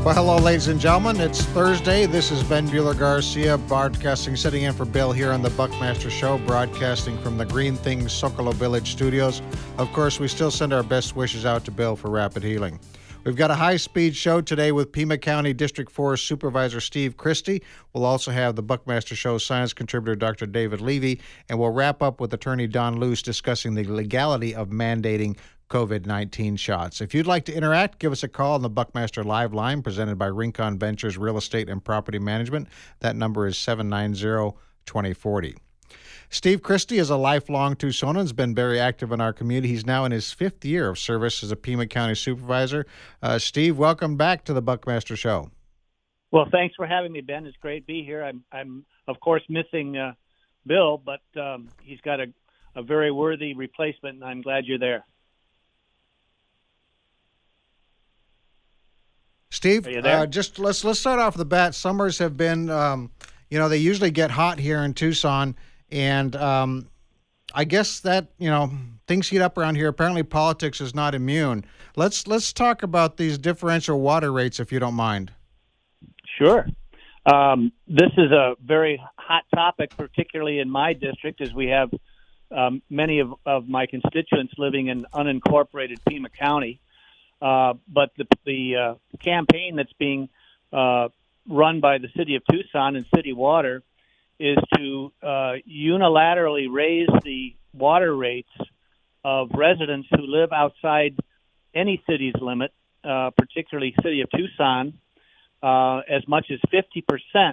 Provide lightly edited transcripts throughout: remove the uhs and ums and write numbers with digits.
Well, hello, ladies and gentlemen. It's Thursday. This is Ben Bueller Garcia, broadcasting, sitting in for Bill here on the Buckmaster Show, broadcasting from the Green Things Socolo Village studios. Of course, we still send our best wishes out to Bill for rapid healing. We've got a high-speed show today with Pima County District Forest Supervisor Steve Christie. We'll also have the Buckmaster Show science contributor Dr. David Levy, and we'll wrap up with Attorney Don Luce discussing the legality of mandating COVID-19 shots. If you'd like to interact, give us a call on the Buckmaster Live line presented by Rincon Ventures Real Estate and Property Management. That number is 790-2040. Steve Christie is a lifelong Tucsonan, has been very active in our community. He's now in his fifth year of service as a Pima County Supervisor. Steve, welcome back to the Buckmaster Show. Well, thanks for having me, Ben. It's great to be here. I'm of course, missing Bill, but he's got a very worthy replacement, and I'm glad you're there. Steve, just let's start off the bat. Summers have been, they usually get hot here in Tucson, and I guess that, things heat up around here. Apparently politics is not immune. Let's talk about these differential water rates, if you don't mind. Sure. This is a very hot topic, particularly in my district, as we have many of my constituents living in unincorporated Pima County. But the campaign that's being run by the City of Tucson and City Water is to unilaterally raise the water rates of residents who live outside any city's limit, particularly City of Tucson, as much as 50%.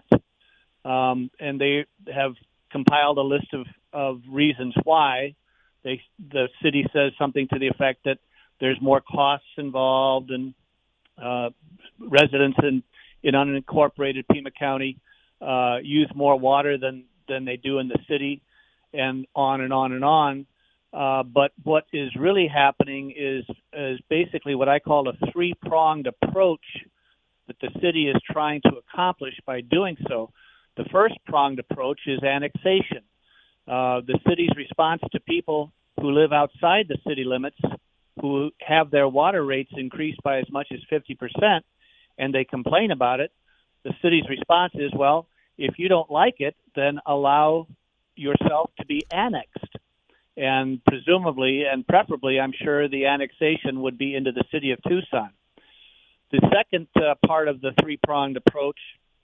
And they have compiled a list of reasons why. The city says something to the effect that there's more costs involved, and residents in unincorporated Pima County use more water than they do in the city, and on and on and on. But what is really happening is basically what I call a three-pronged approach that the city is trying to accomplish by doing so. The first pronged approach is annexation. The city's response to people who live outside the city limits who have their water rates increased by as much as 50%, and they complain about it. The city's response is, well, if you don't like it, then allow yourself to be annexed. And presumably, and preferably, I'm sure the annexation would be into the City of Tucson. The second part of the three-pronged approach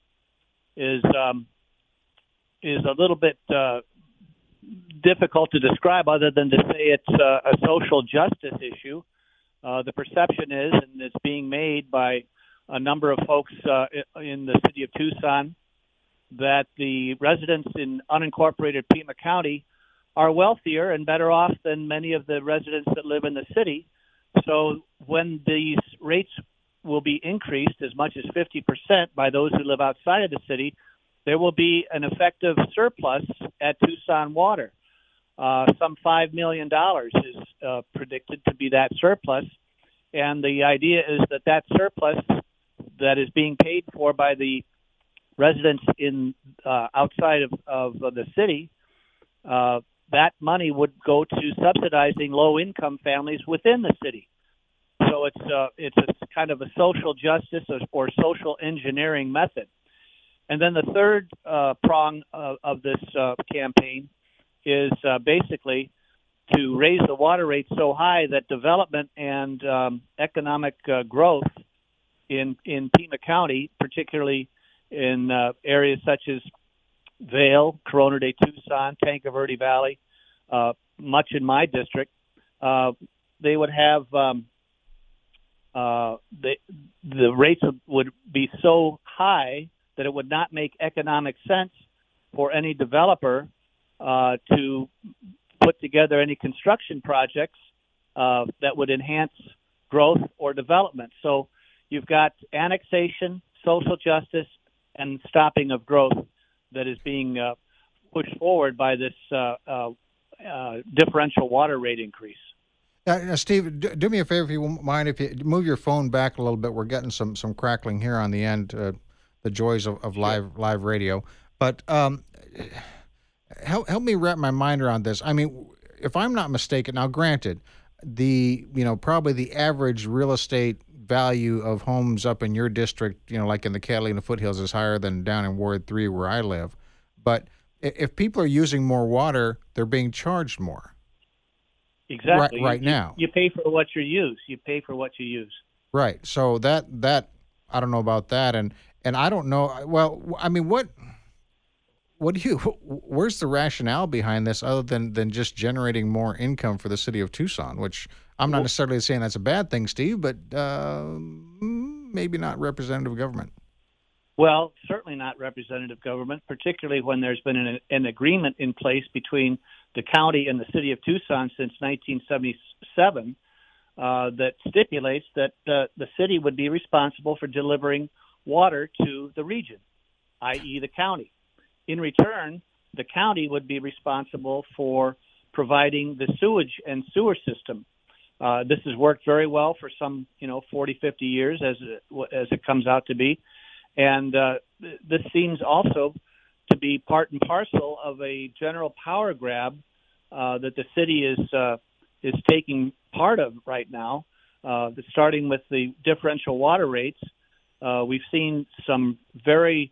is a little bit difficult to describe, other than to say it's a social justice issue. The perception is, and it's being made by a number of folks in the City of Tucson, that the residents in unincorporated Pima County are wealthier and better off than many of the residents that live in the city. So when these rates will be increased as much as 50% by those who live outside of the city, there will be an effective surplus at Tucson Water. Some $5 million is predicted to be that surplus. And the idea is that surplus that is being paid for by the residents in outside of the city, that money would go to subsidizing low-income families within the city. So it's a kind of a social justice or social engineering method. And then the third prong of this campaign is basically to raise the water rate so high that development and economic growth in Pima County, particularly in areas such as Vail, Corona de Tucson, Tanque Verde Valley, much in my district, they would have the rates would be so high that it would not make economic sense for any developer to put together any construction projects that would enhance growth or development. So you've got annexation, social justice, and stopping of growth that is being pushed forward by this differential water rate increase. Steve, do me a favor, if you won't mind, if you move your phone back a little bit. We're getting some crackling here on the end, the joys of live radio. But help me wrap my mind around this. I mean, if I'm not mistaken, now granted, probably the average real estate value of homes up in your district, like in the Catalina foothills, is higher than down in Ward 3 where I live. But if people are using more water, they're being charged more. Exactly. Right now. You pay for what you use. You pay for what you use. Right. So that I don't know about that, and I don't know. Well, I mean, what do you? Where's the rationale behind this, other than just generating more income for the city of Tucson? Which I'm not necessarily saying that's a bad thing, Steve, but maybe not representative government. Well, certainly not representative government, particularly when there's been an agreement in place between the county and the city of Tucson since 1977 that stipulates that the city would be responsible for delivering water to the region, i.e. the county. In return, the county would be responsible for providing the sewage and sewer system. This has worked very well for some, 40, 50 years as it comes out to be. And this seems also to be part and parcel of a general power grab that the city is taking part of right now. Starting with the differential water rates, we've seen some very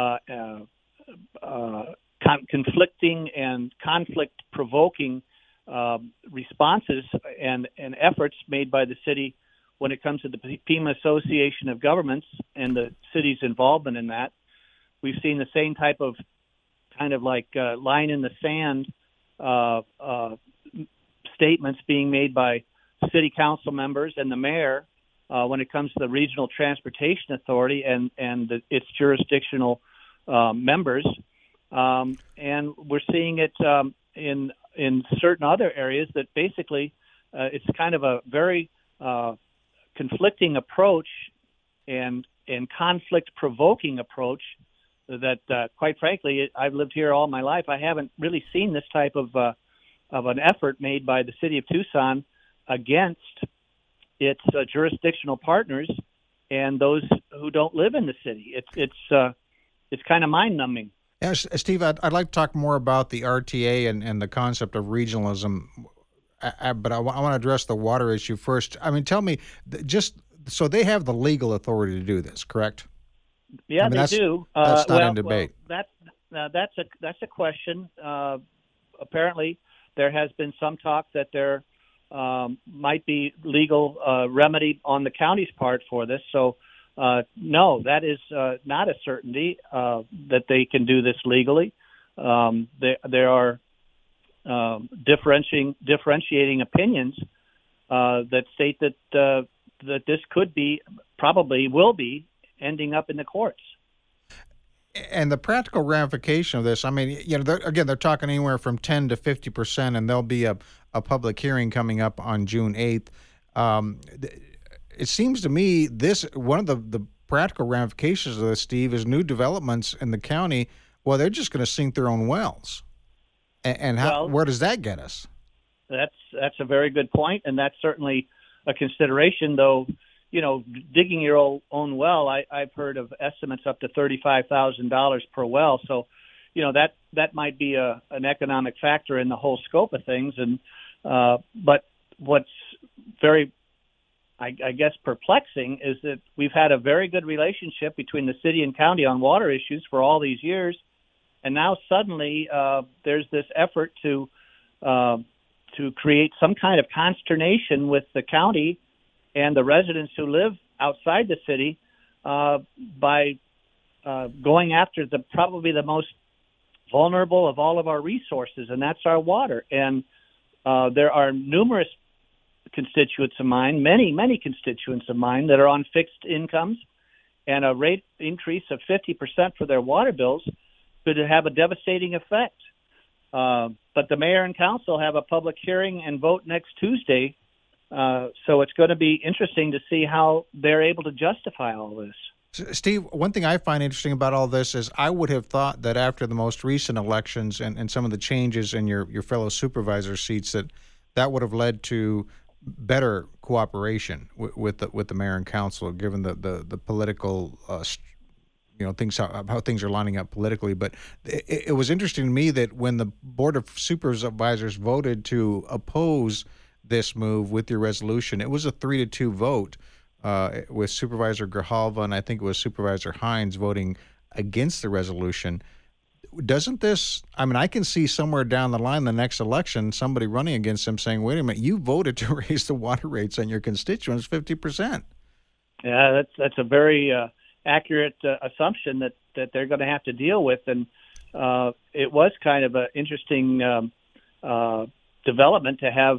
conflicting and conflict-provoking responses and efforts made by the city when it comes to the Pima Association of Governments and the city's involvement in that. We've seen the same type of kind of like line in the sand statements being made by city council members and the mayor when it comes to the Regional Transportation Authority and its jurisdictional members. And we're seeing it in certain other areas that basically it's kind of a very conflicting approach and conflict-provoking approach that, quite frankly, I've lived here all my life. I haven't really seen this type of an effort made by the city of Tucson against its jurisdictional partners and those who don't live in the city. It's kind of mind-numbing. Yeah, Steve, I'd like to talk more about the RTA and the concept of regionalism, but I want to address the water issue first. I mean, tell me, just so they have the legal authority to do this, correct? Yeah, they do. That's not in debate. Well, that's a question. Apparently, there has been some talk that there might be legal remedy on the county's part for this. So, no, that is not a certainty that they can do this legally. There are differentiating opinions that state that this could be, probably will be, ending up in the courts. And the practical ramification of this, I mean, they're talking anywhere from 10 to 50%, and there'll be a public hearing coming up on June 8th. It seems to me one of the practical ramifications of this, Steve, is new developments in the county. Well, they're just going to sink their own wells. And where does that get us? That's a very good point, and that's certainly a consideration, though. Digging your own well, I've heard of estimates up to $35,000 per well. So, that might be an economic factor in the whole scope of things. And but what's very, I guess, perplexing is that we've had a very good relationship between the city and county on water issues for all these years, and now suddenly there's this effort to create some kind of consternation with the county and the residents who live outside the city by going after probably the most vulnerable of all of our resources, and that's our water. And there are numerous constituents of mine, many constituents of mine that are on fixed incomes, and a rate increase of 50% for their water bills could have a devastating effect. But the mayor and council have a public hearing and vote next Tuesday. So it's going to be interesting to see how they're able to justify all this. Steve, one thing I find interesting about all this is I would have thought that after the most recent elections and some of the changes in your fellow supervisor seats that would have led to better cooperation with the mayor and council, given the political things how things are lining up politically. But it was interesting to me that when the Board of Supervisors voted to oppose this move with your resolution, it was a 3-2 vote. with Supervisor Grijalva and I think it was Supervisor Hines voting against the resolution. Doesn't this, I mean, I can see somewhere down the line, the next election, somebody running against him saying, wait a minute, you voted to raise the water rates on your constituents 50%. Yeah, that's a very accurate assumption that they're going to have to deal with. And it was kind of an interesting development to have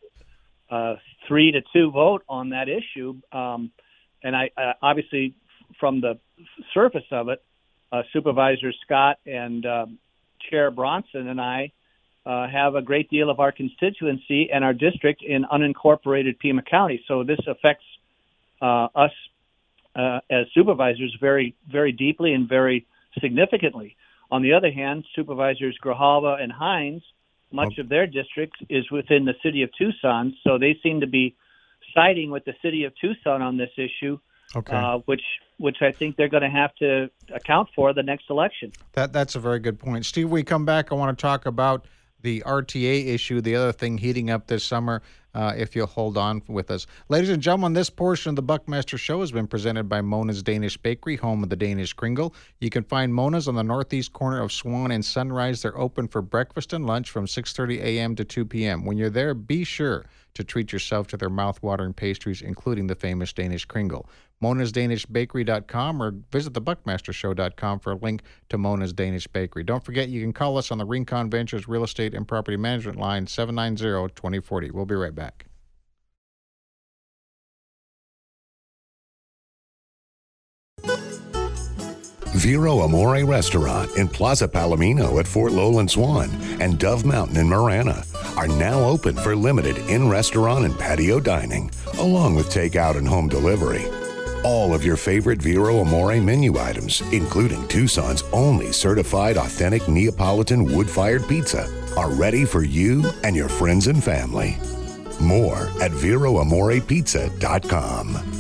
3-2 vote on that issue. And I obviously, from the surface of it, Supervisor Scott and Chair Bronson and I have a great deal of our constituency and our district in unincorporated Pima County. So this affects us as supervisors very, very deeply and very significantly. On the other hand, Supervisors Grijalva and Hines, much of their district is within the city of Tucson, so they seem to be siding with the city of Tucson on this issue. Okay. Which I think they're going to have to account for the next election. That's a very good point. Steve, when we come back, I want to talk about the RTA issue, the other thing heating up this summer, if you'll hold on with us. Ladies and gentlemen, this portion of the Buckmaster Show has been presented by Mona's Danish Bakery, home of the Danish Kringle. You can find Mona's on the northeast corner of Swan and Sunrise. They're open for breakfast and lunch from 6:30 a.m. to 2 p.m. When you're there, be sure to treat yourself to their mouth-watering pastries, including the famous Danish Kringle. Mona'sDanishBakery.com or visit thebuckmastershow.com for a link to Mona's Danish Bakery. Don't forget, you can call us on the Rincon Ventures Real Estate and Property Management line, 790-2040. We'll be right back. Vero Amore Restaurant in Plaza Palomino at Fort Lowland Swan and Dove Mountain in Marana are now open for limited in-restaurant and patio dining, along with takeout and home delivery. All of your favorite Vero Amore menu items, including Tucson's only certified authentic Neapolitan wood-fired pizza, are ready for you and your friends and family. More at VeroAmorePizza.com.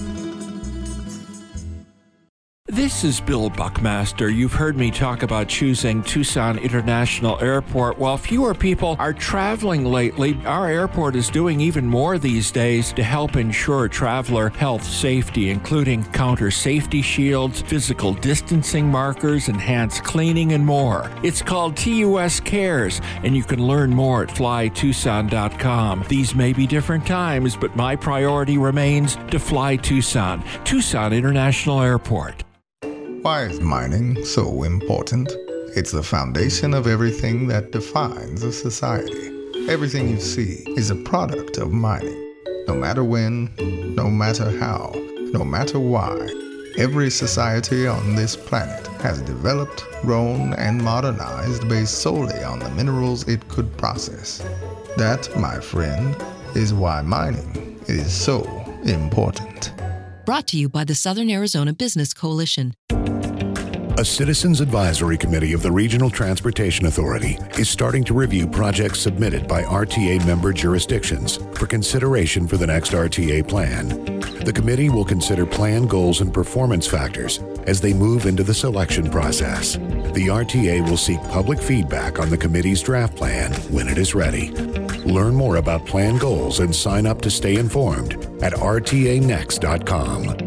This is Bill Buckmaster. You've heard me talk about choosing Tucson International Airport. While fewer people are traveling lately, our airport is doing even more these days to help ensure traveler health safety, including counter safety shields, physical distancing markers, enhanced cleaning, and more. It's called TUS Cares, and you can learn more at flytucson.com. These may be different times, but my priority remains to fly Tucson. Tucson International Airport. Why is mining so important? It's the foundation of everything that defines a society. Everything you see is a product of mining. No matter when, no matter how, no matter why, every society on this planet has developed, grown, and modernized based solely on the minerals it could process. That, my friend, is why mining is so important. Brought to you by the Southern Arizona Business Coalition. A Citizens Advisory Committee of the Regional Transportation Authority is starting to review projects submitted by RTA member jurisdictions for consideration for the next RTA plan. The committee will consider plan goals and performance factors as they move into the selection process. The RTA will seek public feedback on the committee's draft plan when it is ready. Learn more about plan goals and sign up to stay informed at rtanext.com.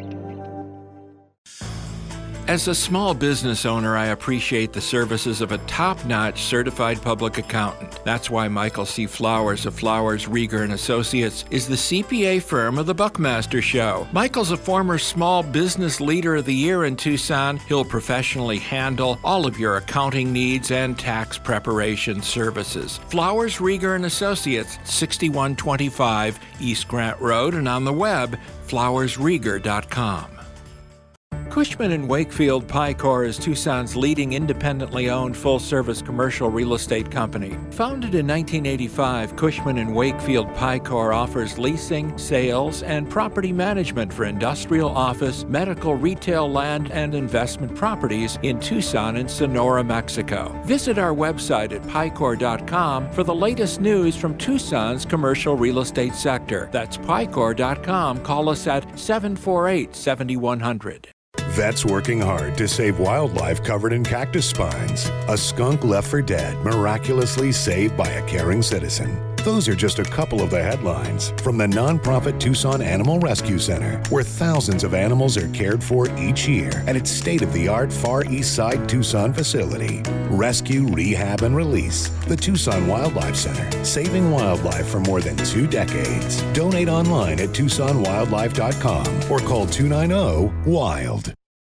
As a small business owner, I appreciate the services of a top-notch certified public accountant. That's why Michael C. Flowers of Flowers, Rieger & Associates is the CPA firm of the Buckmaster Show. Michael's a former Small Business Leader of the Year in Tucson. He'll professionally handle all of your accounting needs and tax preparation services. Flowers, Rieger & Associates, 6125 East Grant Road, and on the web, flowersrieger.com. Cushman & Wakefield Picor is Tucson's leading independently owned full-service commercial real estate company. Founded in 1985, Cushman & Wakefield Picor offers leasing, sales, and property management for industrial, office, medical, retail, land, and investment properties in Tucson and Sonora, Mexico. Visit our website at picor.com for the latest news from Tucson's commercial real estate sector. That's picor.com. Call us at 748-7100. Vets working hard to save wildlife covered in cactus spines. A skunk left for dead, miraculously saved by a caring citizen. Those are just a couple of the headlines from the nonprofit Tucson Animal Rescue Center, where thousands of animals are cared for each year at its state-of-the-art Far East Side Tucson facility. Rescue, rehab, and release. The Tucson Wildlife Center, saving wildlife for more than 2 decades. Donate online at TucsonWildlife.com or call 290-WILD.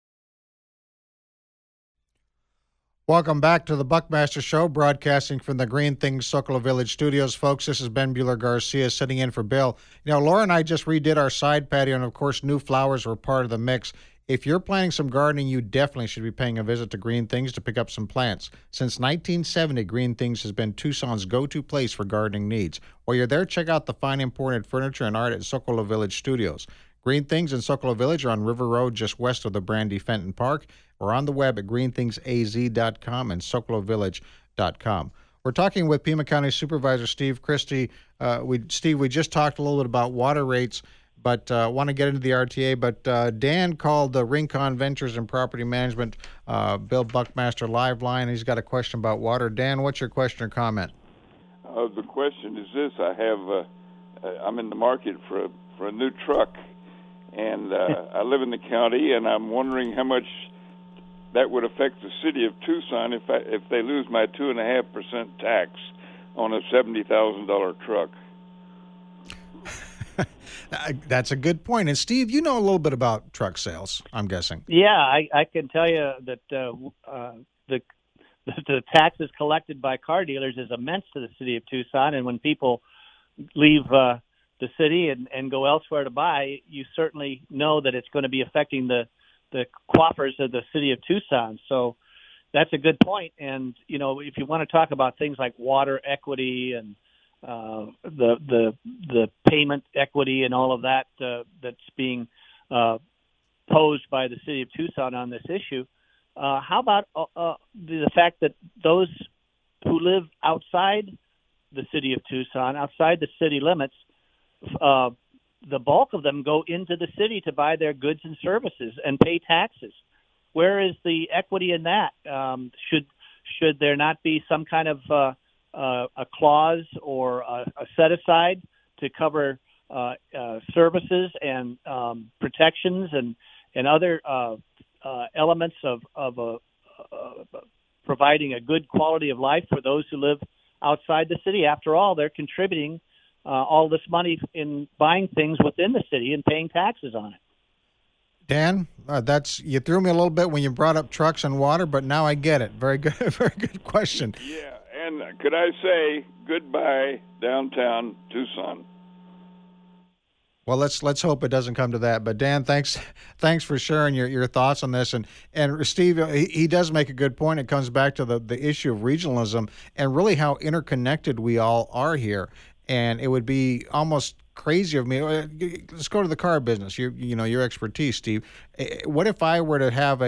Welcome back to the Buckmaster Show, broadcasting from the Green Things Sokolov Village studios. Folks, this is Ben Buehler-Garcia sitting in for Bill. You know, Laura and I just redid our side patio, and of course, new flowers were part of the mix. If you're planning some gardening, you definitely should be paying a visit to Green Things to pick up some plants. Since 1970, Green Things has been Tucson's go-to place for gardening needs. While you're there, check out the fine imported furniture and art at Sokolov Village Studios. Green Things in Sokolov Village are on River Road, just west of the Brandy Fenton Park, or on the web at greenthingsaz.com and sokolovvillage.com. We're talking with Pima County Supervisor Steve Christie. Steve, we just talked a little bit about water rates, but want to get into the RTA. But Dan called the Rincon Ventures and Property Management Bill Buckmaster live line. He's got a question about water. Dan, what's your question or comment? The question is this: I'm in the market for a new truck, and I live in the county, and I'm wondering how much that would affect the city of Tucson if they lose my 2.5% tax on a $70,000 truck. That's a good point. And Steve, you know a little bit about truck sales, I'm guessing. Yeah, I can tell you that the taxes collected by car dealers is immense to the city of Tucson, and when people leave the city and go elsewhere to buy, you certainly know that it's going to be affecting the coffers of the city of Tucson. So that's a good point. And, you know, if you want to talk about things like water equity and the payment equity and all of that that's being posed by the city of Tucson on this issue, how about the fact that those who live outside the city of Tucson, outside the city limits, the bulk of them go into the city to buy their goods and services and pay taxes. Where is the equity in that? Should there not be some kind of a clause or a set aside to cover services and protections and other elements of providing a good quality of life for those who live outside the city? After all, they're contributing all this money in buying things within the city and paying taxes on it. Dan, you threw me a little bit when you brought up trucks and water, but now I get it. Very good, very good question. Yeah, and could I say goodbye downtown Tucson? Well, let's hope it doesn't come to that. But Dan, thanks for sharing your thoughts on this. And Steve, he does make a good point. It comes back to the issue of regionalism and really how interconnected we all are here. And it would be almost crazy of me. Let's go to the car business. Your expertise, Steve. What if I were to have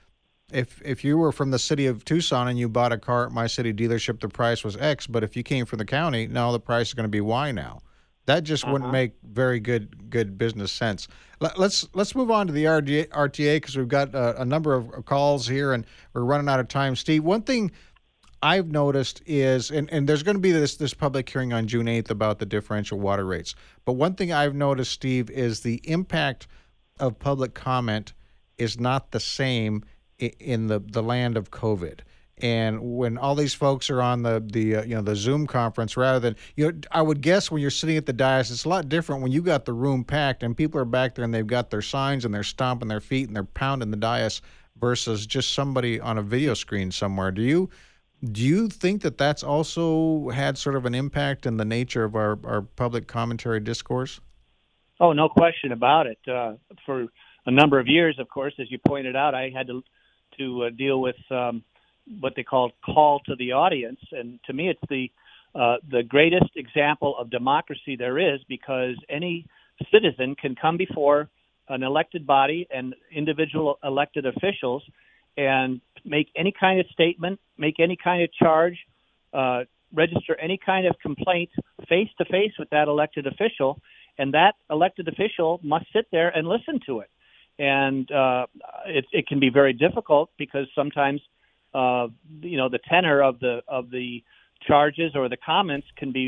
if you were from the city of Tucson and you bought a car at my city dealership, the price was X. But if you came from the county, no, the price is going to be Y now. That just wouldn't make very good business sense. Let's move on to the RTA because we've got a number of calls here and we're running out of time. Steve, one thing I've noticed is, and there's going to be this public hearing on June 8th about the differential water rates. But one thing I've noticed, Steve, is the impact of public comment is not the same in the land of COVID. And when all these folks are on the Zoom conference, rather than, I would guess when you're sitting at the dais, it's a lot different when you got the room packed and people are back there and they've got their signs and they're stomping their feet and they're pounding the dais versus just somebody on a video screen somewhere. Do you think that that's also had sort of an impact in the nature of our public commentary discourse? Oh, no question about it. For a number of years, of course, as you pointed out, I had to deal with what they call call to the audience. And to me, it's the greatest example of democracy there is, because any citizen can come before an elected body and individual elected officials and make any kind of statement, make any kind of charge, register any kind of complaint face-to-face with that elected official, and that elected official must sit there and listen to it. And it can be very difficult because sometimes the tenor of the charges or the comments can be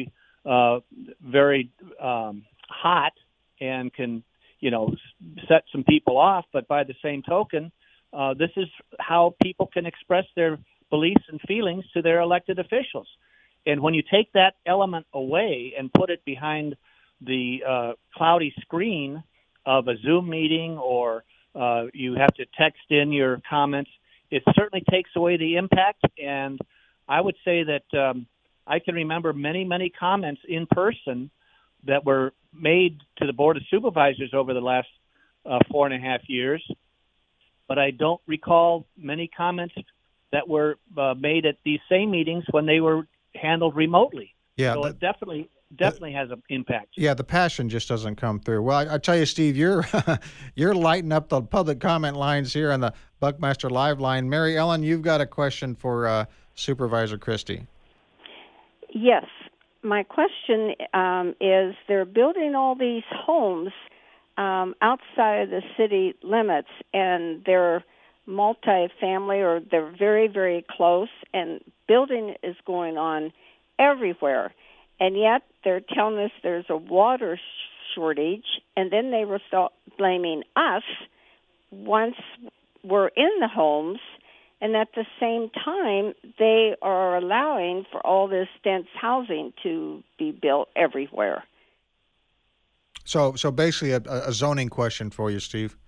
very hot and can, set some people off. But by the same token, this is how people can express their beliefs and feelings to their elected officials. And when you take that element away and put it behind the cloudy screen of a Zoom meeting, or you have to text in your comments, it certainly takes away the impact. And I would say that I can remember many, many comments in person that were made to the Board of Supervisors over the last 4.5 years, but I don't recall many comments that were made at these same meetings when they were handled remotely. Yeah, so it definitely has an impact. Yeah, the passion just doesn't come through. Well, I tell you, Steve, you're you're lighting up the public comment lines here on the Buckmaster Live line. Mary Ellen, you've got a question for Supervisor Christie. Yes. My question is, they're building all these homes outside of the city limits, and they're multi-family, or they're very, very close, and building is going on everywhere. And yet they're telling us there's a water shortage, and then they were blaming us once we're in the homes, and at the same time they are allowing for all this dense housing to be built everywhere. So basically a zoning question for you, Steve.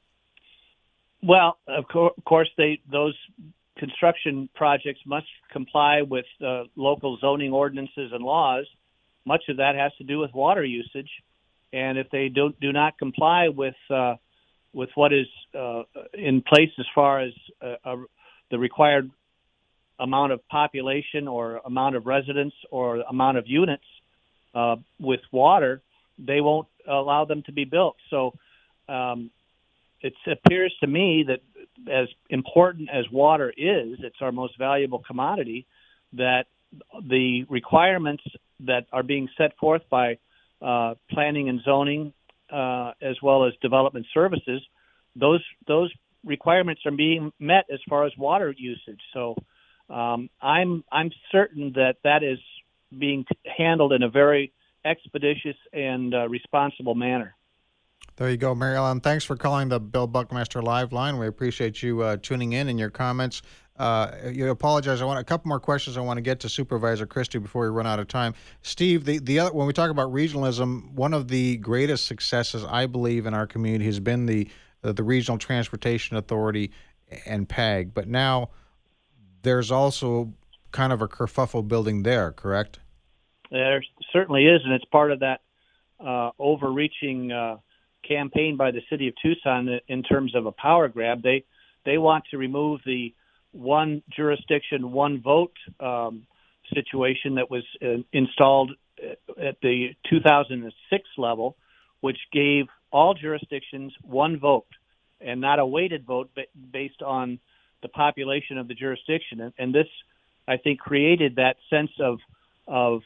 Well, of course, those construction projects must comply with local zoning ordinances and laws. Much of that has to do with water usage, and if they do not comply with what is in place as far as the required amount of population or amount of residents or amount of units with water, they won't allow them to be built. So it appears to me that as important as water is, it's our most valuable commodity, that the requirements that are being set forth by planning and zoning as well as development services, those requirements are being met as far as water usage. So I'm certain that is being handled in a very expeditious and responsible manner. There you go, Mary Ellen. Thanks for calling the Bill Buckmaster Live line. We appreciate you tuning in and your comments. You apologize. I want a couple more questions I want to get to Supervisor Christie before we run out of time. Steve, the other, when we talk about regionalism, one of the greatest successes, I believe, in our community has been the Regional Transportation Authority and PAG. But now there's also kind of a kerfuffle building there, correct? There certainly is, and it's part of that overreaching campaign by the city of Tucson in terms of a power grab. They want to remove the one jurisdiction, one vote situation that was installed at the 2006 level, which gave all jurisdictions one vote and not a weighted vote based on the population of the jurisdiction. And this, I think, created that sense of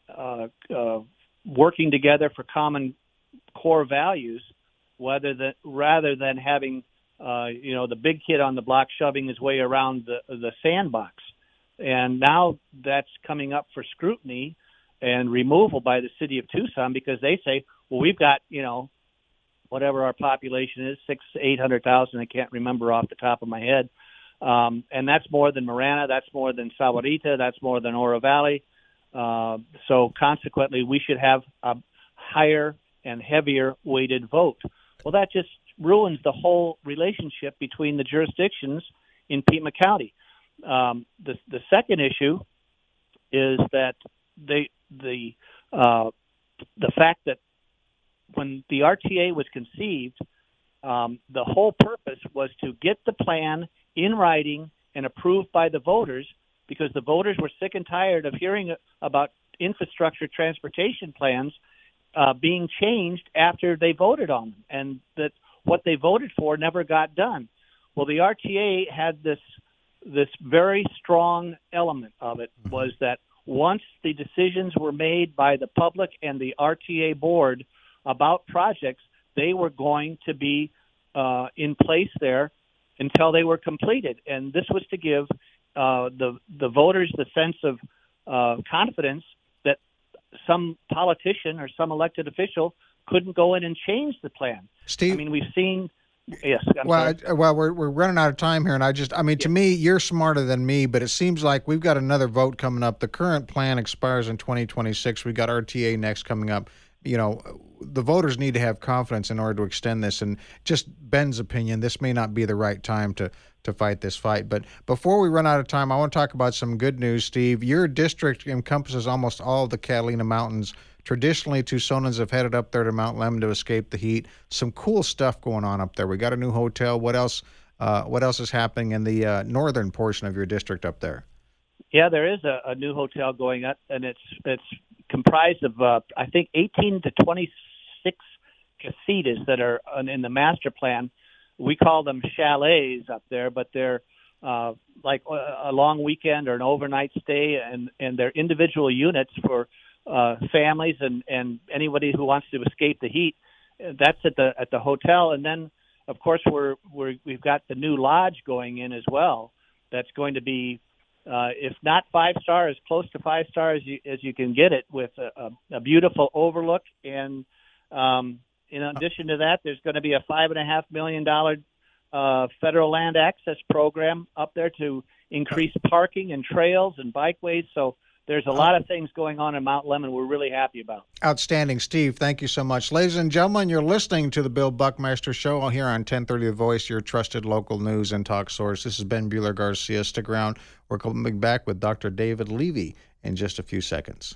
working together for common core values, rather than having the big kid on the block shoving his way around the sandbox. And now that's coming up for scrutiny and removal by the city of Tucson, because they say, well, we've got, whatever our population is, 600,000-800,000, I can't remember off the top of my head. And that's more than Marana, that's more than Sahuarita, that's more than Oro Valley. So consequently, we should have a higher and heavier weighted vote. Well, that just ruins the whole relationship between the jurisdictions in Pima County. The second issue is that the fact that when the RTA was conceived, the whole purpose was to get the plan in writing and approved by the voters, because the voters were sick and tired of hearing about infrastructure transportation plans being changed after they voted on them, and that what they voted for never got done. Well, the RTA had this very strong element of it, was that once the decisions were made by the public and the RTA board about projects, they were going to be in place there until they were completed. And this was to give the voters the sense of confidence that some politician or some elected official couldn't go in and change the plan. Steve? I mean, we've seen... Yes. Well, we're running out of time here, and to me, you're smarter than me, but it seems like we've got another vote coming up. The current plan expires in 2026. We've got RTA next coming up. The voters need to have confidence in order to extend this. And just Ben's opinion, this may not be the right time to fight this fight. But before we run out of time, I want to talk about some good news, Steve. Your district encompasses almost all of the Catalina Mountains. Traditionally, Tucsonans have headed up there to Mount Lemmon to escape the heat. Some cool stuff going on up there. We got a new hotel. What else is happening in the northern portion of your district up there? Yeah, there is a new hotel going up, and it's comprised of I think 18 to 26 casitas that are in the master plan. We call them chalets up there, but they're like a long weekend or an overnight stay, and they're individual units for families and anybody who wants to escape the heat. That's at the hotel, and then of course we've got the new lodge going in as well. That's going to be, if not 5 stars, close to 5 stars as you can get it, with a beautiful overlook. And in addition to that, there's going to be a $5.5 million federal land access program up there to increase parking and trails and bikeways. So there's a lot of things going on in Mount Lemmon we're really happy about. Outstanding. Steve, thank you so much. Ladies and gentlemen, you're listening to the Bill Buckmaster Show here on 1030 The Voice, your trusted local news and talk source. This is Ben Buehler-Garcia. Stick around. We're coming back with Dr. David Levy in just a few seconds.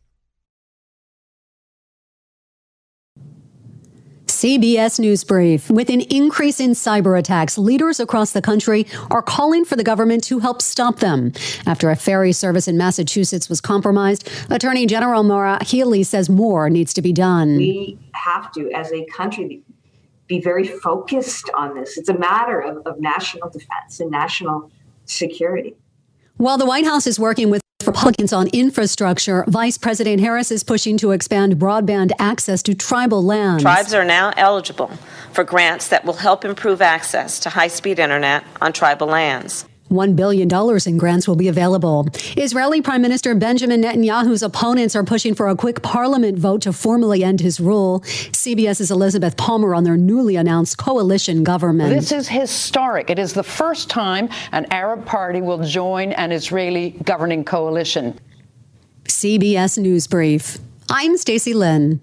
CBS News Brief. With an increase in cyber attacks, leaders across the country are calling for the government to help stop them. After a ferry service in Massachusetts was compromised, Attorney General Maura Healey says more needs to be done. We have to, as a country, be very focused on this. It's a matter of national defense and national security. While the White House is working with Republicans on infrastructure, Vice President Harris is pushing to expand broadband access to tribal lands. Tribes are now eligible for grants that will help improve access to high-speed internet on tribal lands. $1 billion in grants will be available. Israeli Prime Minister Benjamin Netanyahu's opponents are pushing for a quick parliament vote to formally end his rule. CBS's Elizabeth Palmer on their newly announced coalition government. This is historic. It is the first time an Arab party will join an Israeli governing coalition. CBS News Brief. I'm Stacey Lynn.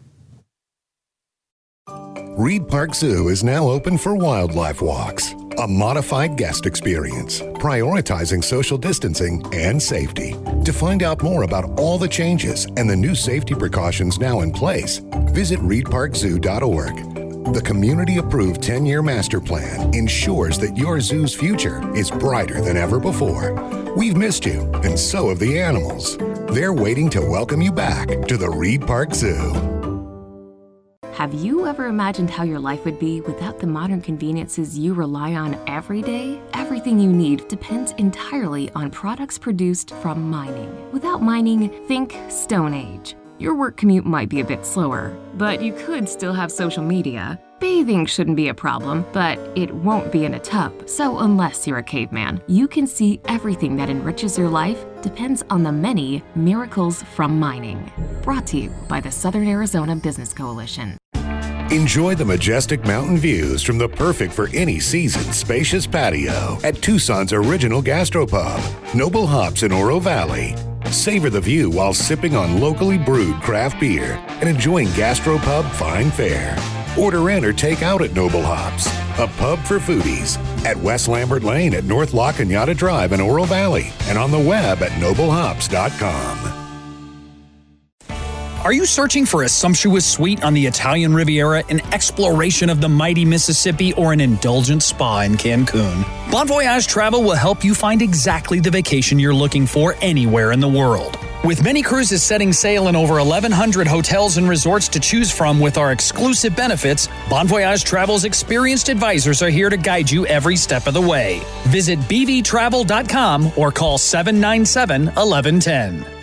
Reed Park Zoo is now open for wildlife walks. A modified guest experience, prioritizing social distancing and safety. To find out more about all the changes and the new safety precautions now in place, visit reedparkzoo.org. The community-approved 10-year master plan ensures that your zoo's future is brighter than ever before. We've missed you, and so have the animals. They're waiting to welcome you back to the Reed Park Zoo. Have you ever imagined how your life would be without the modern conveniences you rely on every day? Everything you need depends entirely on products produced from mining. Without mining, think Stone Age. Your work commute might be a bit slower, but you could still have social media. Bathing shouldn't be a problem, but it won't be in a tub. So unless you're a caveman, you can see everything that enriches your life depends on the many miracles from mining. Brought to you by the Southern Arizona Business Coalition. Enjoy the majestic mountain views from the perfect for any season spacious patio at Tucson's original gastropub, Noble Hops in Oro Valley. Savor the view while sipping on locally brewed craft beer and enjoying gastropub fine fare. Order in or take out at Noble Hops, a pub for foodies, at West Lambert Lane at North La Cañada Drive in Oro Valley, and on the web at noblehops.com. Are you searching for a sumptuous suite on the Italian Riviera, an exploration of the mighty Mississippi, or an indulgent spa in Cancun? Bon Voyage Travel will help you find exactly the vacation you're looking for anywhere in the world. With many cruises setting sail in over 1,100 hotels and resorts to choose from with our exclusive benefits, Bon Voyage Travel's experienced advisors are here to guide you every step of the way. Visit bvtravel.com or call 797-1110.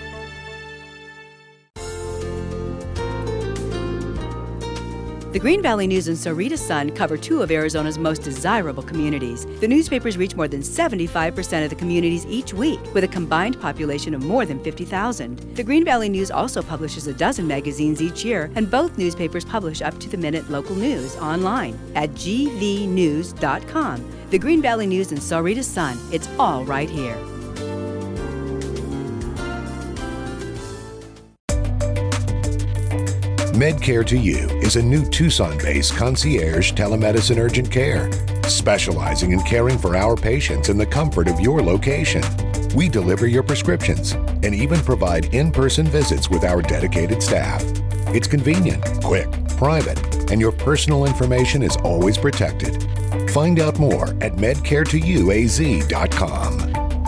The Green Valley News and Sahuarita Sun cover two of Arizona's most desirable communities. The newspapers reach more than 75% of the communities each week, with a combined population of more than 50,000. The Green Valley News also publishes a dozen magazines each year, and both newspapers publish up-to-the-minute local news online at gvnews.com. The Green Valley News and Sahuarita Sun. It's all right here. MedCare to You is a new Tucson-based concierge telemedicine urgent care, specializing in caring for our patients in the comfort of your location. We deliver your prescriptions and even provide in-person visits with our dedicated staff. It's convenient, quick, private, and your personal information is always protected. Find out more at medcaretouaz.com.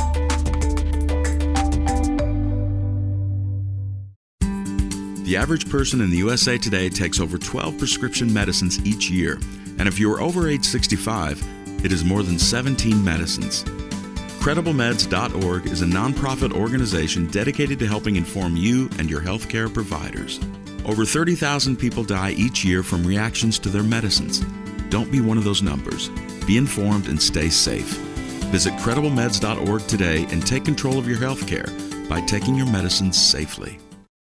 The average person in the USA today takes over 12 prescription medicines each year, and if you are over age 65, it is more than 17 medicines. CredibleMeds.org is a nonprofit organization dedicated to helping inform you and your healthcare providers. Over 30,000 people die each year from reactions to their medicines. Don't be one of those numbers. Be informed and stay safe. Visit CredibleMeds.org today and take control of your healthcare by taking your medicines safely.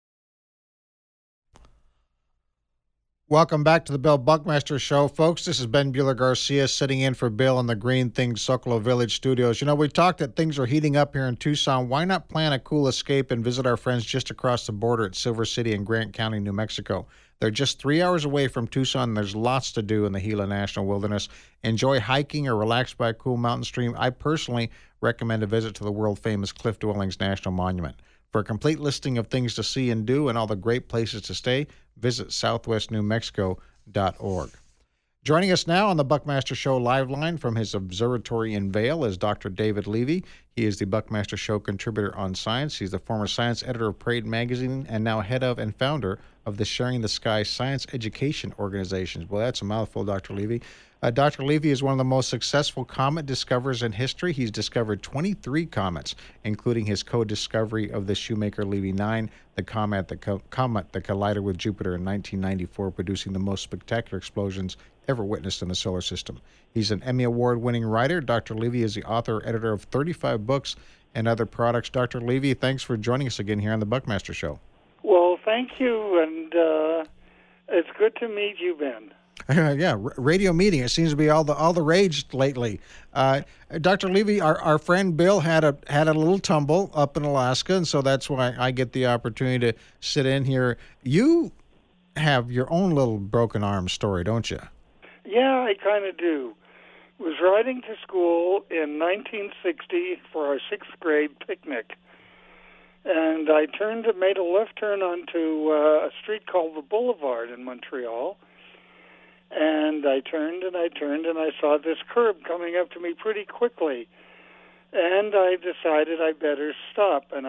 Welcome back to the Bill Buckmaster Show. Folks, this is Ben Buehler-Garcia sitting in for Bill in the Green Things Socolo Village studios. You know, we talked that things are heating up here in Tucson. Why not plan a cool escape and visit our friends just across the border at Silver City in Grant County, New Mexico? They're just 3 hours away from Tucson. There's lots to do in the Gila National Wilderness. Enjoy hiking or relax by a cool mountain stream. I personally recommend a visit to the world-famous Cliff Dwellings National Monument. For a complete listing of things to see and do and all the great places to stay, visit southwestnewmexico.org. Joining us now on the Buckmaster Show live line from his observatory in Vail is Dr. David Levy. He is the Buckmaster Show contributor on science. He's the former science editor of Parade Magazine and now head of and founder of the Sharing the Sky Science Education Organization. Well, that's a mouthful, Dr. Levy. Dr. Levy is one of the most successful comet discoverers in history. He's discovered 23 comets, including his co-discovery of the Shoemaker-Levy 9, the comet that collided with Jupiter in 1994, producing the most spectacular explosions ever witnessed in the solar system. He's an Emmy Award-winning writer. Dr. Levy is the author and editor of 35 books and other products. Dr. Levy, thanks for joining us again here on the Buckmaster Show. Well, thank you, and it's good to meet you, Ben. Yeah, radio meeting. It seems to be all the rage lately. Dr. Levy, our friend Bill had a little tumble up in Alaska, and so that's why I get the opportunity to sit in here. You have your own little broken arm story, don't you? Yeah, I kind of do. I was riding to school in 1960 for our 6th grade picnic, and I made a left turn onto a street called the Boulevard in Montreal. And I turned and I saw this curb coming up to me pretty quickly. And I decided I better stop. And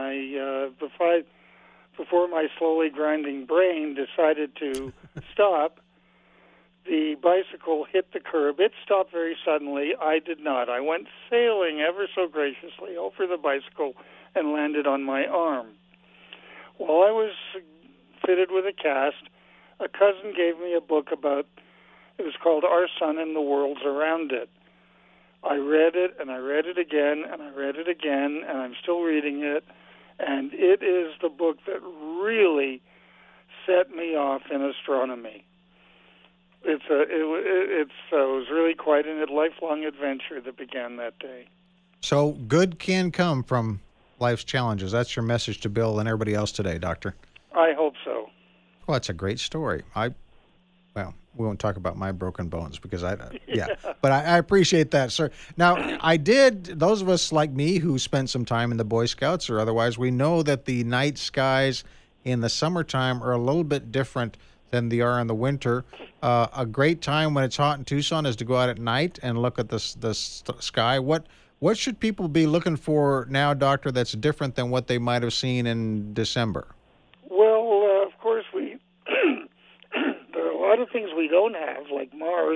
before my slowly grinding brain decided to stop, the bicycle hit the curb. It stopped very suddenly. I did not. I went sailing ever so graciously over the bicycle and landed on my arm. While I was fitted with a cast, a cousin gave me a book it was called Our Sun and the Worlds Around It. I read it, and I read it again, and I read it again, and I'm still reading it. And it is the book that really set me off in astronomy. It was really quite a lifelong adventure that began that day. So good can come from life's challenges. That's your message to Bill and everybody else today, Doctor. I hope so. Well, that's a great story. Well, we won't talk about my broken bones because but I appreciate that, sir. Now, those of us like me who spent some time in the Boy Scouts or otherwise, we know that the night skies in the summertime are a little bit different than they are in the winter. A great time when it's hot in Tucson is to go out at night and look at the sky. What should people be looking for now, Doctor, that's different than what they might have seen in December? Well, of course, there are a lot of things we don't have, like Mars.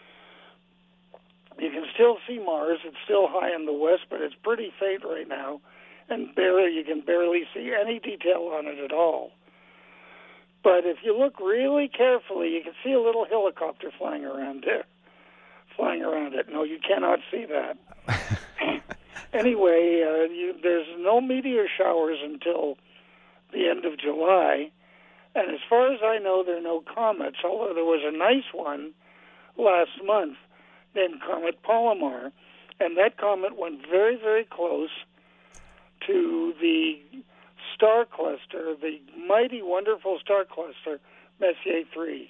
You can still see Mars. It's still high in the west, but it's pretty faint right now, and you can barely see any detail on it at all. But if you look really carefully, you can see a little helicopter flying around there, flying around it. No, you cannot see that. Anyway, there's no meteor showers until the end of July. And as far as I know, there are no comets, although there was a nice one last month named Comet Palomar. And that comet went very, very close to the star cluster, the mighty, wonderful star cluster, Messier 3.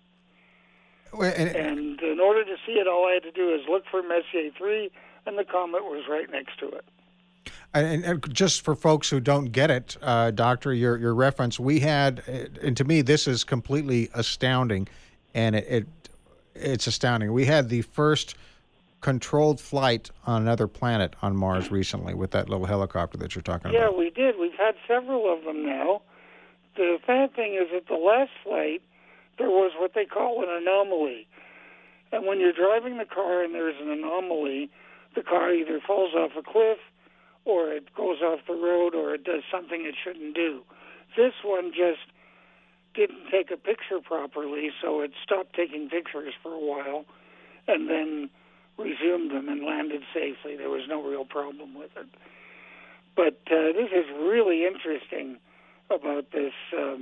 And in order to see it, all I had to do is look for Messier 3, and the comet was right next to it. And just for folks who don't get it, Doctor, your reference, we had, and to me, this is completely astounding, and it's astounding. We had the first controlled flight on another planet on Mars recently with that little helicopter that you're talking about. Yeah, we did. We've had several of them now. The bad thing is at the last flight, there was what they call an anomaly. And when you're driving the car and there's an anomaly, the car either falls off a cliff or it goes off the road or it does something it shouldn't do. This one just didn't take a picture properly, so it stopped taking pictures for a while and then resumed them and landed safely. There was no real problem with it. But this is really interesting about this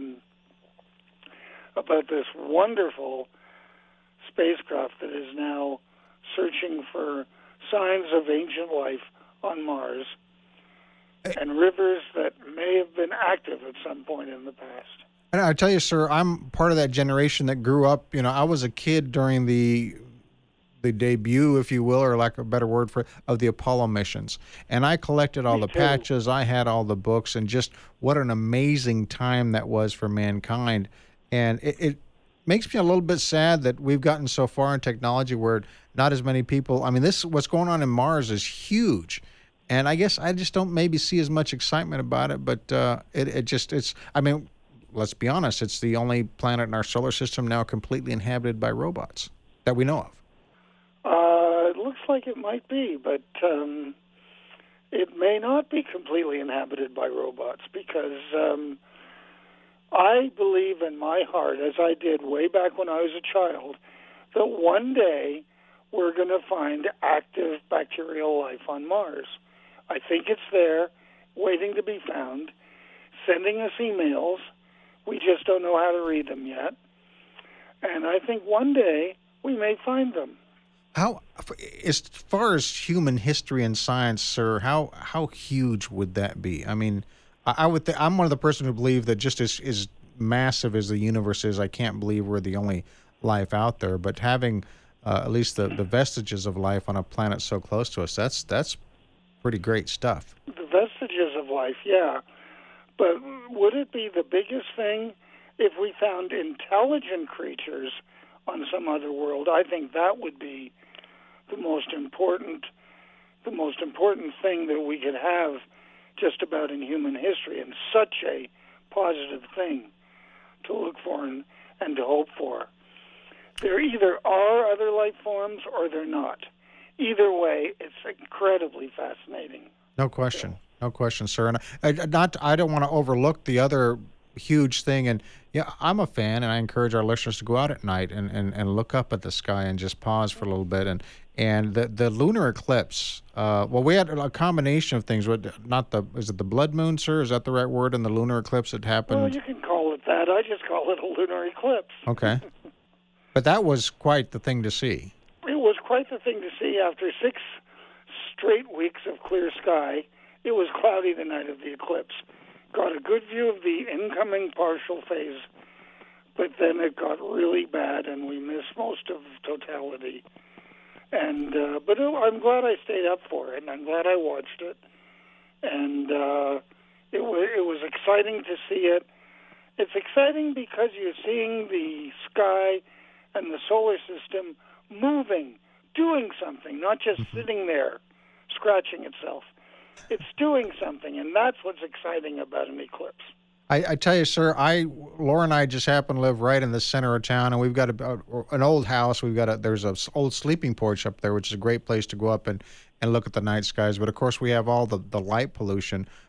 wonderful spacecraft that is now searching for signs of ancient life on Mars and rivers that may have been active at some point in the past. And I tell you, sir, I'm part of that generation that grew up. I was a kid during the debut, if you will, or lack of a better word for it, of the Apollo missions. And I collected all the patches. I had all the books, and just what an amazing time that was for mankind. And it makes me a little bit sad that we've gotten so far in technology where not as many people, what's going on in Mars is huge. And I guess I just don't maybe see as much excitement about it, but let's be honest, it's the only planet in our solar system now completely inhabited by robots that we know of. It looks like it might be, but it may not be completely inhabited by robots because I believe in my heart, as I did way back when I was a child, that one day we're going to find active bacterial life on Mars. I think it's there, waiting to be found, sending us emails. We just don't know how to read them yet. And I think one day we may find them. How, as far as human history and science, sir, how huge would that be? I mean, I'm one of the person who believe that just as massive as the universe is, I can't believe we're the only life out there. But having at least the vestiges of life on a planet so close to us, that's pretty great stuff. The vestiges of life, yeah. But would it be the biggest thing if we found intelligent creatures on some other world? I think that would be the most important thing that we could have just about in human history, and such a positive thing to look for and to hope for. There either are other life forms or they're not. Either way, it's incredibly fascinating. No question. No question, sir. And I don't want to overlook the other huge thing. And yeah, I'm a fan, and I encourage our listeners to go out at night and look up at the sky and just pause for a little bit. And the lunar eclipse. We had a combination of things. Is it the blood moon, sir? Is that the right word? And the lunar eclipse that happened. Well, you can call it that. I just call it a lunar eclipse. Okay. But that was quite the thing to see. It was quite the thing to see. After 6 straight weeks of clear sky, it was cloudy the night of the eclipse. Got a good view of the incoming partial phase, but then it got really bad, and we missed most of totality. And but I'm glad I stayed up for it, and I'm glad I watched it. And it was exciting to see it. It's exciting because you're seeing the sky and the solar system moving, doing something, not just sitting there scratching itself. It's doing something, and that's what's exciting about an eclipse. I tell you, sir, Laura and I just happen to live right in the center of town, and we've got an old house. There's an old sleeping porch up there, which is a great place to go up and look at the night skies. But, of course, we have all the light pollution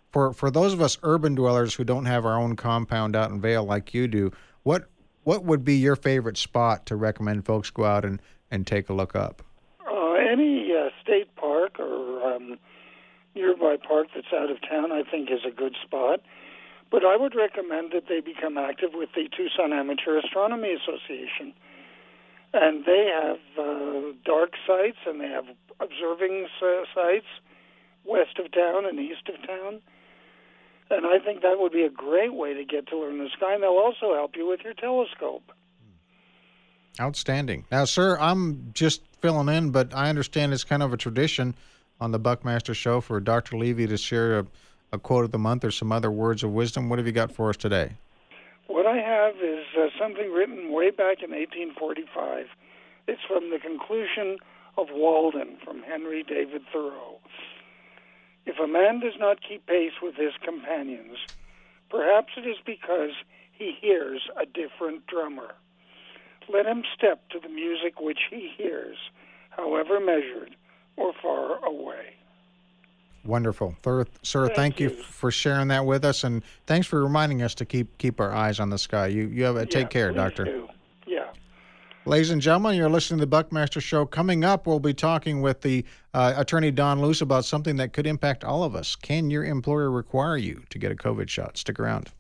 For those of us urban dwellers who don't have our own compound out in Vail like you do, what would be your favorite spot to recommend folks go out and take a look up? Any state park or nearby park that's out of town, I think, is a good spot. But I would recommend that they become active with the Tucson Amateur Astronomy Association. And they have dark sites and they have observing sites west of town and east of town. And I think that would be a great way to get to learn the sky. And they'll also help you with your telescope. Outstanding. Now, sir, I'm just filling in, but I understand it's kind of a tradition on the Buckmaster Show for Dr. Levy to share a quote of the month or some other words of wisdom. What have you got for us today? What I have is something written way back in 1845. It's from the conclusion of Walden from Henry David Thoreau. If a man does not keep pace with his companions, perhaps it is because he hears a different drummer. Let him step to the music which he hears, however measured or far away. Wonderful. Sir, thank you for sharing that with us, and thanks for reminding us to keep our eyes on the sky. You have take care, Doctor. Do. Yeah. Ladies and gentlemen, you're listening to the Buckmaster Show. Coming up, we'll be talking with the attorney Don Luce about something that could impact all of us. Can your employer require you to get a COVID shot? Stick around.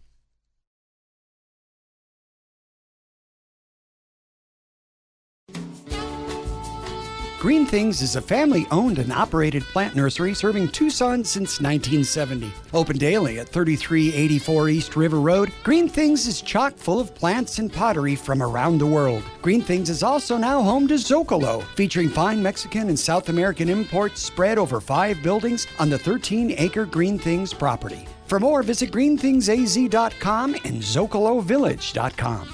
Green Things is a family-owned and operated plant nursery serving Tucson since 1970. Open daily at 3384 East River Road, Green Things is chock full of plants and pottery from around the world. Green Things is also now home to Zocalo, featuring fine Mexican and South American imports spread over 5 buildings on the 13-acre Green Things property. For more, visit greenthingsaz.com and zocalovillage.com.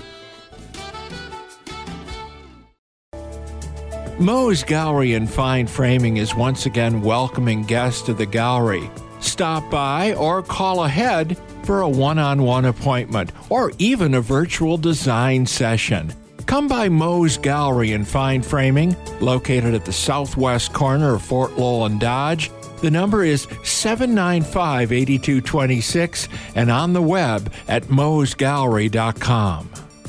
Moe's Gallery and Fine Framing is once again welcoming guests to the gallery. Stop by or call ahead for a one-on-one appointment or even a virtual design session. Come by Moe's Gallery and Fine Framing, located at the southwest corner of Fort Lowell and Dodge. The number is 795-8226 and on the web at moesgallery.com.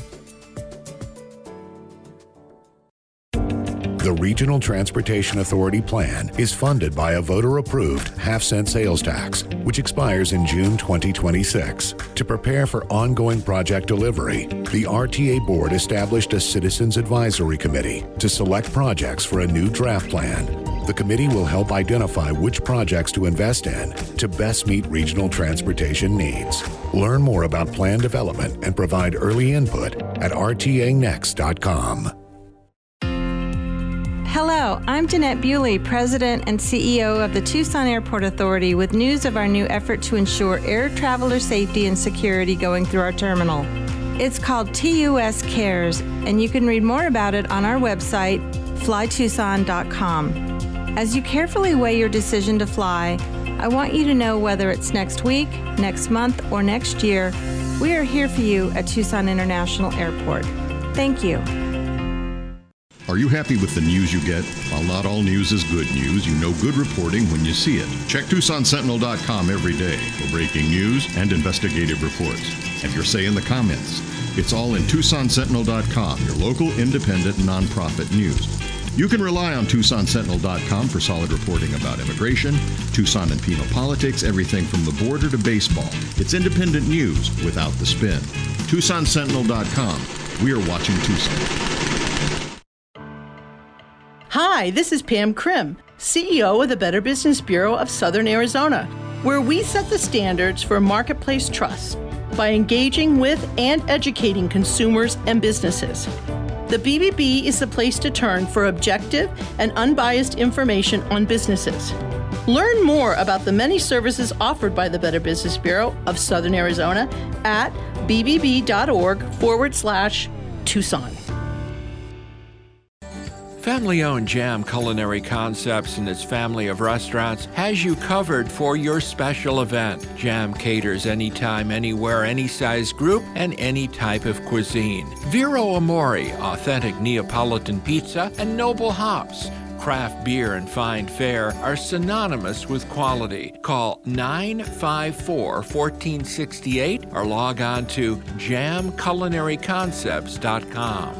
The Regional Transportation Authority plan is funded by a voter-approved half-cent sales tax, which expires in June 2026. To prepare for ongoing project delivery, the RTA Board established a Citizens Advisory Committee to select projects for a new draft plan. The committee will help identify which projects to invest in to best meet regional transportation needs. Learn more about plan development and provide early input at rtanext.com. Hello, I'm Jeanette Bewley, President and CEO of the Tucson Airport Authority, with news of our new effort to ensure air traveler safety and security going through our terminal. It's called TUS Cares, and you can read more about it on our website, flytucson.com. As you carefully weigh your decision to fly, I want you to know whether it's next week, next month, or next year, we are here for you at Tucson International Airport. Thank you. Are you happy with the news you get? While not all news is good news, you know good reporting when you see it. Check TucsonSentinel.com every day for breaking news and investigative reports. And your say in the comments. It's all in TucsonSentinel.com, your local independent nonprofit news. You can rely on TucsonSentinel.com for solid reporting about immigration, Tucson and Pima politics, everything from the border to baseball. It's independent news without the spin. TucsonSentinel.com. We are watching Tucson. Hi, this is Pam Krim, CEO of the Better Business Bureau of Southern Arizona, where we set the standards for marketplace trust by engaging with and educating consumers and businesses. The BBB is the place to turn for objective and unbiased information on businesses. Learn more about the many services offered by the Better Business Bureau of Southern Arizona at bbb.org/Tucson. Family-owned Jam Culinary Concepts and its family of restaurants has you covered for your special event. Jam caters anytime, anywhere, any size group, and any type of cuisine. Vero Amore, authentic Neapolitan pizza, and Noble Hops. Craft beer and fine fare are synonymous with quality. Call 954-1468 or log on to jamculinaryconcepts.com.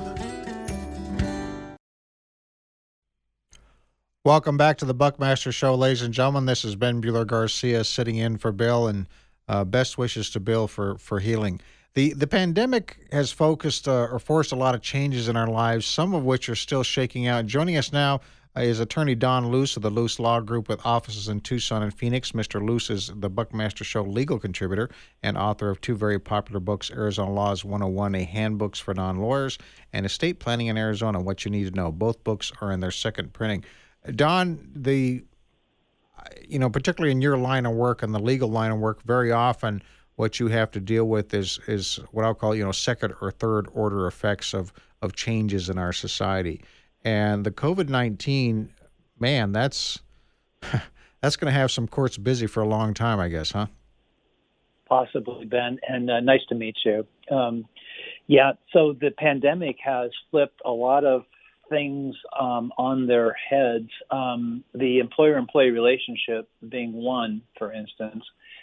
Welcome back to the Buckmaster Show, ladies and gentlemen. This is Ben Bueller Garcia sitting in for Bill, and best wishes to Bill for healing. The pandemic has focused or forced a lot of changes in our lives, some of which are still shaking out. Joining us now is attorney Don Luce of the Luce Law Group with offices in Tucson and Phoenix. Mr. Luce is the Buckmaster Show legal contributor and author of two very popular books, Arizona Laws 101, A Handbooks for Non-Lawyers, and Estate Planning in Arizona, What You Need to Know. Both books are in their second printing. Don, particularly in your line of work and the legal line of work, very often what you have to deal with is what I'll call, second or third order effects of changes in our society. And the COVID-19, man, that's going to have some courts busy for a long time, I guess, huh? Possibly, Ben, and nice to meet you. So the pandemic has flipped a lot of things on their heads, the employer-employee relationship being one, for instance.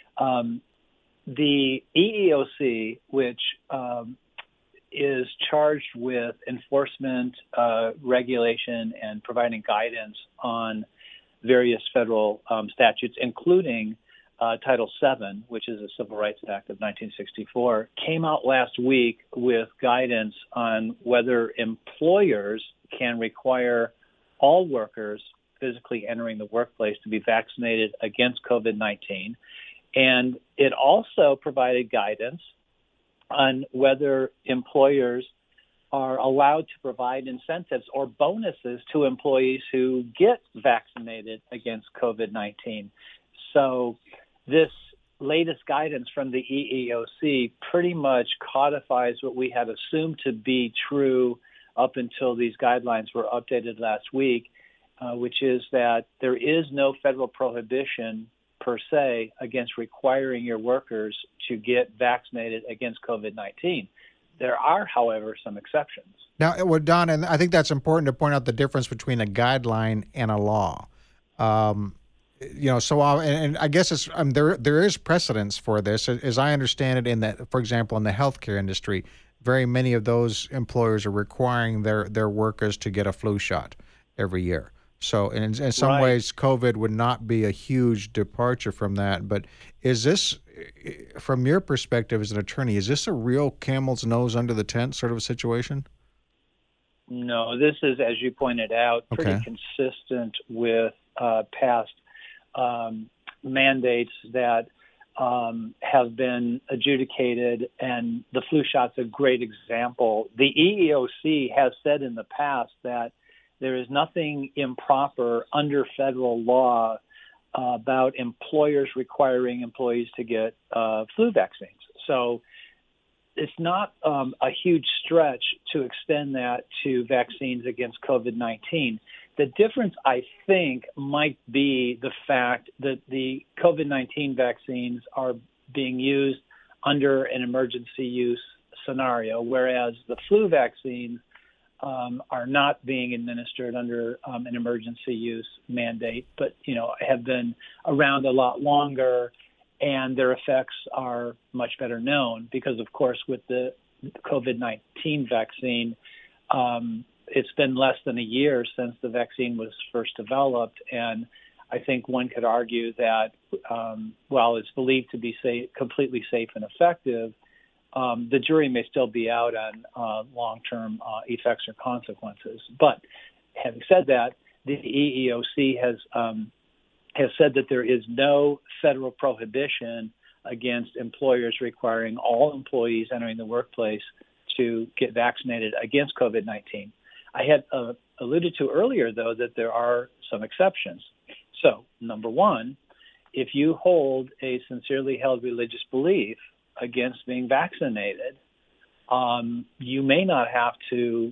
The EEOC, which is charged with enforcement, regulation, and providing guidance on various federal statutes, including Title VII, which is the Civil Rights Act of 1964, came out last week with guidance on whether employers can require all workers physically entering the workplace to be vaccinated against COVID-19. And it also provided guidance on whether employers are allowed to provide incentives or bonuses to employees who get vaccinated against COVID-19. So this latest guidance from the EEOC pretty much codifies what we had assumed to be true up until these guidelines were updated last week, which is that there is no federal prohibition per se against requiring your workers to get vaccinated against COVID-19. There are, however, some exceptions. Now, Don, and I think that's important to point out the difference between a guideline and a law. And I guess it's there is precedence for this, as I understand it. For example, in the healthcare industry, very many of those employers are requiring their workers to get a flu shot every year. So in some ways, COVID would not be a huge departure from that. But is this, from your perspective as an attorney, is this a real camel's nose under the tent sort of a situation? No, this is, as you pointed out, pretty consistent with past mandates that have been adjudicated, and the flu shot's a great example. The EEOC has said in the past that there is nothing improper under federal law about employers requiring employees to get flu vaccines. So it's not a huge stretch to extend that to vaccines against COVID-19. The difference, I think, might be the fact that the COVID-19 vaccines are being used under an emergency use scenario, whereas the flu vaccines are not being administered under an emergency use mandate, but have been around a lot longer, and their effects are much better known because, of course, with the COVID-19 vaccine, it's been less than a year since the vaccine was first developed, and I think one could argue that while it's believed to be completely safe and effective, the jury may still be out on long-term effects or consequences. But having said that, the EEOC has said that there is no federal prohibition against employers requiring all employees entering the workplace to get vaccinated against COVID-19. I had alluded to earlier, though, that there are some exceptions. So, number one, if you hold a sincerely held religious belief against being vaccinated, you may not have to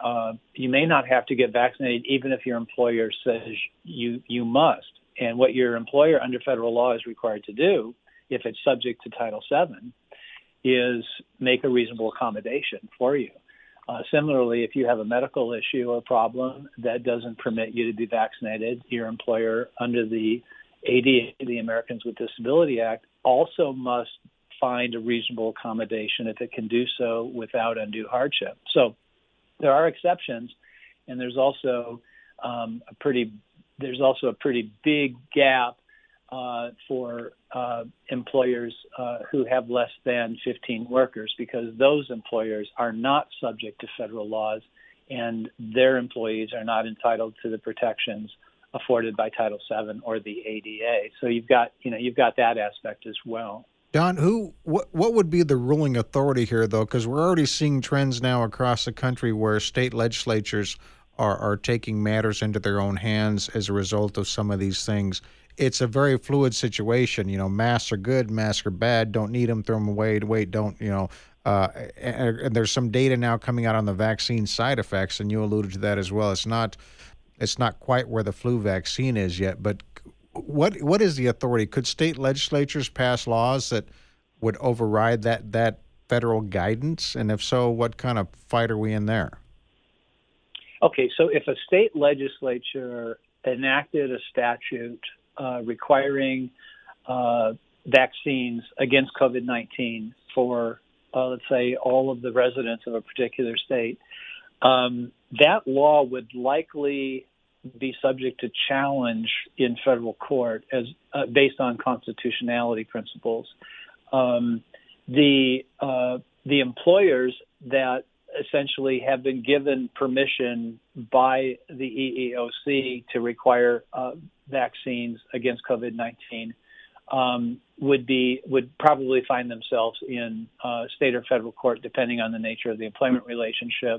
get vaccinated even if your employer says you must. And what your employer under federal law is required to do, if it's subject to Title VII, is make a reasonable accommodation for you. Similarly, if you have a medical issue or problem that doesn't permit you to be vaccinated, your employer under the ADA, the Americans with Disability Act, also must find a reasonable accommodation if it can do so without undue hardship. So there are exceptions, and there's also a pretty big gap for employers who have less than 15 workers, because those employers are not subject to federal laws, and their employees are not entitled to the protections afforded by Title VII or the ADA. So you've got that aspect as well. Don, what would be the ruling authority here, though? Because we're already seeing trends now across the country where state legislatures are taking matters into their own hands as a result of some of these things. It's a very fluid situation. Masks are good, masks are bad. Don't need them, throw them away. Wait, don't. And there's some data now coming out on the vaccine side effects, and you alluded to that as well. It's not quite where the flu vaccine is yet, but what is the authority? Could state legislatures pass laws that would override that federal guidance? And if so, what kind of fight are we in there? Okay, so if a state legislature enacted a statute requiring vaccines against COVID-19 for, let's say, all of the residents of a particular state, that law would likely be subject to challenge in federal court as based on constitutionality principles. The employers that essentially have been given permission by the EEOC to require vaccines against COVID-19 would probably find themselves in state or federal court, depending on the nature of the employment relationship.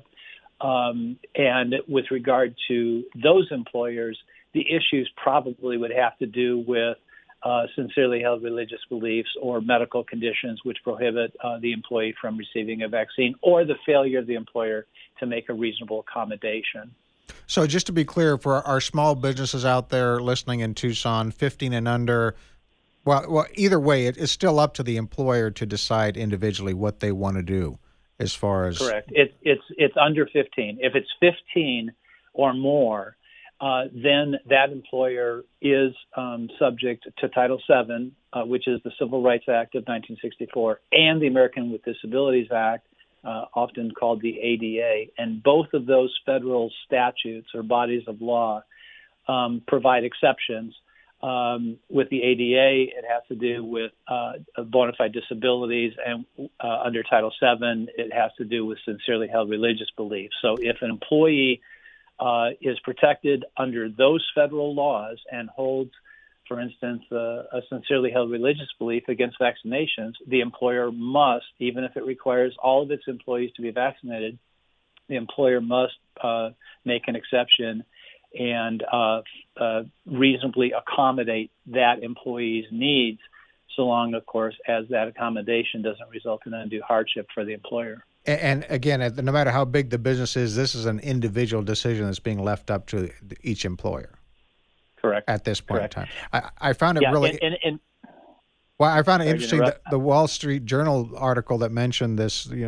And with regard to those employers, the issues probably would have to do with sincerely held religious beliefs or medical conditions which prohibit the employee from receiving a vaccine, or the failure of the employer to make a reasonable accommodation. So just to be clear, for our small businesses out there listening in Tucson, 15 and under, well, either way, it's still up to the employer to decide individually what they want to do as far as... Correct. It's under 15. If it's 15 or more, then that employer is subject to Title VII, which is the Civil Rights Act of 1964, and the American with Disabilities Act, often called the ADA. And both of those federal statutes or bodies of law provide exceptions. With the ADA, it has to do with bona fide disabilities, and under Title VII, it has to do with sincerely held religious beliefs. So if an employee is protected under those federal laws and holds, for instance, a sincerely held religious belief against vaccinations, the employer must, even if it requires all of its employees to be vaccinated, the employer must make an exception and reasonably accommodate that employee's needs, so long, of course, as that accommodation doesn't result in undue hardship for the employer. And again, no matter how big the business is, this is an individual decision that's being left up to each employer. Correct. At this point Correct. in time. I found it really... Well, I found it interesting that the Wall Street Journal article that mentioned this, the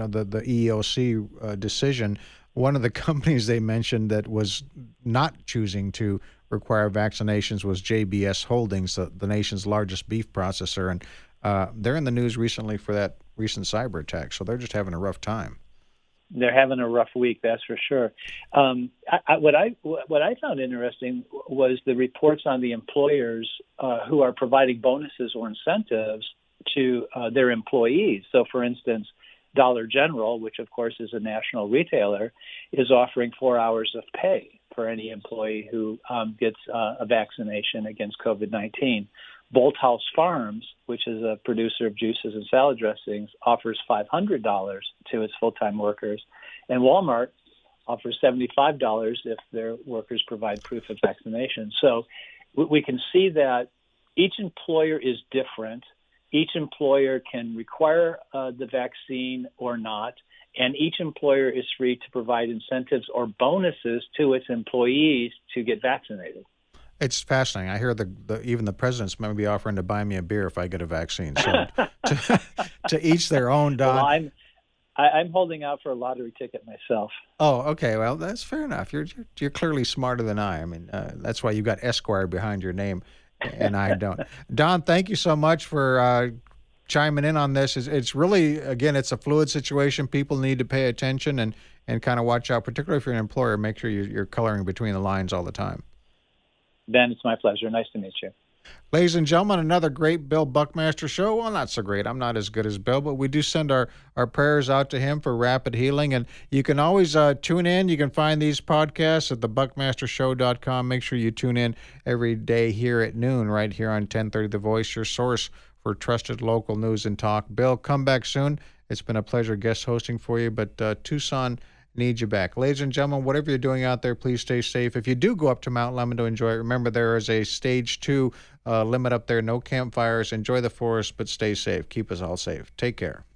EEOC decision, one of the companies they mentioned that was not choosing to require vaccinations was JBS Holdings, the nation's largest beef processor. And they're in the news recently for that recent cyber attack, so they're just having a rough time. They're having a rough week, that's for sure. What I found interesting was the reports on the employers who are providing bonuses or incentives to their employees. So, for instance, Dollar General, which of course is a national retailer, is offering 4 hours of pay for any employee who gets a vaccination against COVID-19. Bolthouse Farms, which is a producer of juices and salad dressings, offers $500 to its full-time workers, and Walmart offers $75 if their workers provide proof of vaccination. So we can see that each employer is different. Each employer can require the vaccine or not, and each employer is free to provide incentives or bonuses to its employees to get vaccinated. It's fascinating. I hear even the president's might be offering to buy me a beer if I get a vaccine. So to each their own, Don. Well, I'm holding out for a lottery ticket myself. Oh, okay. Well, that's fair enough. You're clearly smarter than I. I mean, that's why you got Esquire behind your name, and I don't. Don, thank you so much for chiming in on this. It's really, again, it's a fluid situation. People need to pay attention and kind of watch out, particularly if you're an employer. Make sure you're coloring between the lines all the time. Ben, it's my pleasure. Nice to meet you. Ladies and gentlemen, another great Bill Buckmaster show. Well, not so great. I'm not as good as Bill, but we do send our prayers out to him for rapid healing. And you can always tune in. You can find these podcasts at thebuckmastershow.com. Make sure you tune in every day here at noon, right here on 1030 The Voice, your source for trusted local news and talk. Bill, come back soon. It's been a pleasure guest hosting for you, but Tucson needs you back. Ladies and gentlemen, whatever you're doing out there, please stay safe. If you do go up to Mount Lemmon to enjoy it, remember there is a stage 2 limit up there. No campfires. Enjoy the forest, but stay safe. Keep us all safe. Take care.